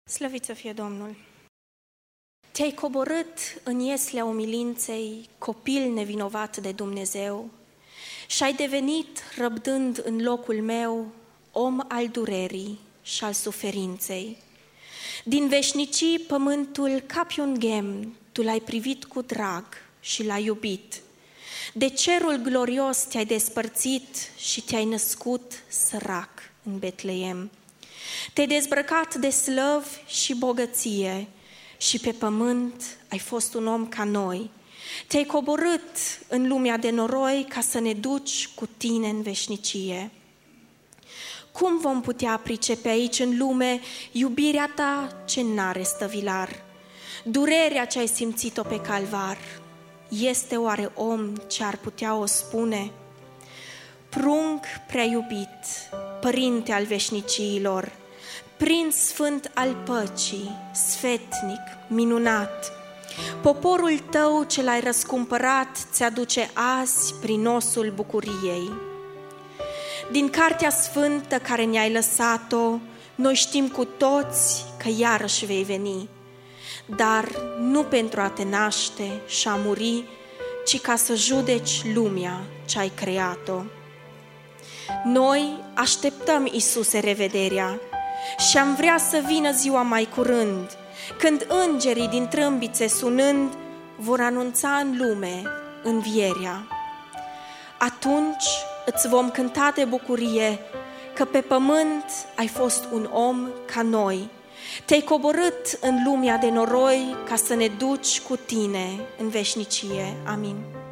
Slăvit să fie Domnul! Te-ai coborât în ieslea umilinței, copil nevinovat de Dumnezeu, și ai devenit, răbdând în locul meu, om al durerii și al suferinței. Din veșnicii pământul ca pe un ghem, tu l-ai privit cu drag și l-ai iubit. De cerul glorios te-ai despărțit și te-ai născut sărac în Betleem. Te-ai dezbrăcat de slăvi și bogăție și pe pământ ai fost un om ca noi. Te-ai coborât în lumea de noroi ca să ne duci cu tine în veșnicie. Cum vom putea pricepe aici în lume iubirea ta ce n-are stăvilar? Durerea ce ai simțit-o pe calvar, este oare om ce ar putea o spune? Prunc prea iubit, părinte al veșniciilor, prinț sfânt al păcii, sfetnic, minunat, poporul tău ce l-ai răscumpărat ți-aduce azi prin osul bucuriei. Din cartea sfântă care ne-ai lăsat-o, noi știm cu toți că iarăși vei veni, dar nu pentru a te naște și a muri, ci ca să judeci lumea ce ai creat-o. Noi așteptăm, Iisuse, revederea și am vrea să vină ziua mai curând, când îngerii din trâmbițe sunând vor anunța în lume învierea. Atunci îți vom cânta de bucurie că pe pământ ai fost un om ca noi. Te-ai coborât în lumea de noroi ca să ne duci cu tine în veșnicie. Amin.